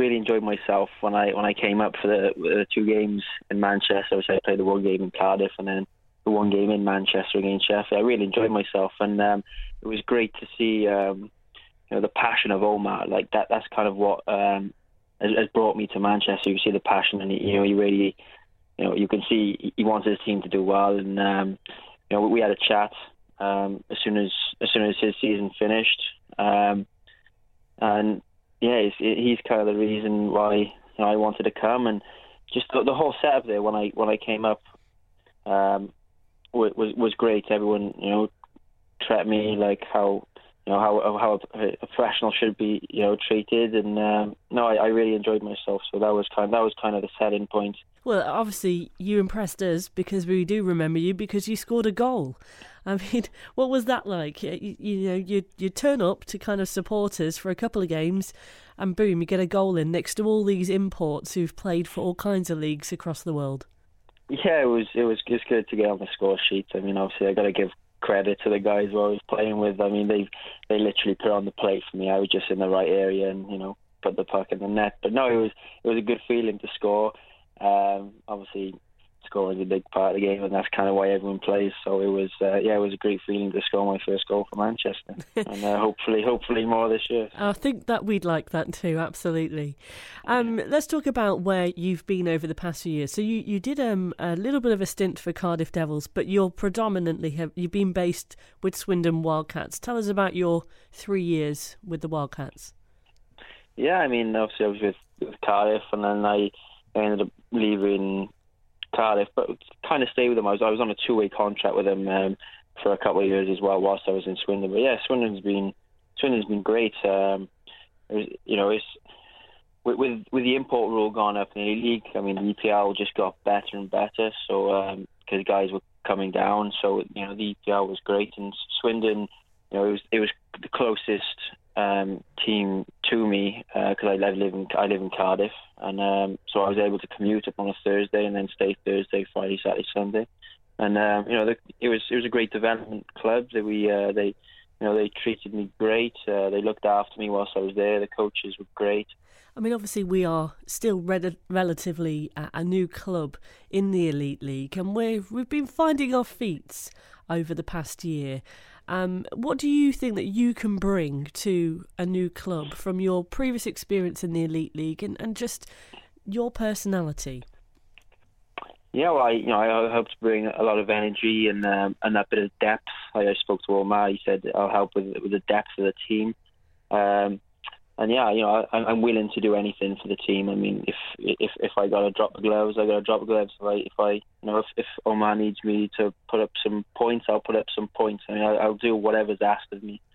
really enjoyed myself when I came up for the 2 games in Manchester. Which I played the 1 game in Cardiff and then the 1 game in Manchester against Sheffield. I really enjoyed myself, and it was great to see the passion of Omar. Like that's kind of what has brought me to Manchester. You see the passion, and he really, you can see he wants his team to do well. And we had a chat as soon as his season finished, and yeah, he's kind of the reason why I wanted to come, and just the whole setup there when I came up was great. Everyone treated me like how a professional should be treated, and I really enjoyed myself. So that was kind of the setting point. Well, obviously you impressed us because we do remember you because you scored a goal. I mean, what was that like? You turn up to kind of supporters for a couple of games, and boom, you get a goal in next to all these imports who've played for all kinds of leagues across the world. Yeah, it was just good to get on the score sheet. I mean, obviously I got to give credit to the guys who I was playing with. I mean, they literally put on the plate for me. I was just in the right area and put the puck in the net. But no, it was a good feeling to score. Obviously, scoring is a big part of the game, and that's kind of why everyone plays. So it was a great feeling to score my first goal for Manchester, and hopefully more this year. I think that we'd like that too, absolutely. Let's talk about where you've been over the past few years. So you did a little bit of a stint for Cardiff Devils, but you've been based with Swindon Wildcats. Tell us about your 3 years with the Wildcats. Yeah, I mean, obviously I was with Cardiff, and then I ended up leaving Cardiff, but kind of stayed with them. I was on a 2-way contract with them for a couple of years as well whilst I was in Swindon. But yeah, Swindon's been great. It's with the import rule gone up in the league. I mean, the EPL just got better and better. So because guys were coming down, so the EPL was great. And Swindon, it was the closest team to me because I live in Cardiff, and so I was able to commute up on a Thursday and then stay Thursday, Friday, Saturday, Sunday, and it was a great development club. They treated me great. They looked after me whilst I was there. The coaches were great. I mean, obviously we are still relatively a new club in the Elite League, and we've been finding our feet over the past year. What do you think that you can bring to a new club from your previous experience in the Elite League and just your personality? Yeah, well, I hope to bring a lot of energy and that bit of depth. I spoke to Omar. He said I'll help with the depth of the team. And yeah, I'm willing to do anything for the team. I mean, if I got to drop the gloves, I got to drop the gloves. If Omar needs me to put up some points, I'll put up some points. I mean, I'll do whatever's asked of me.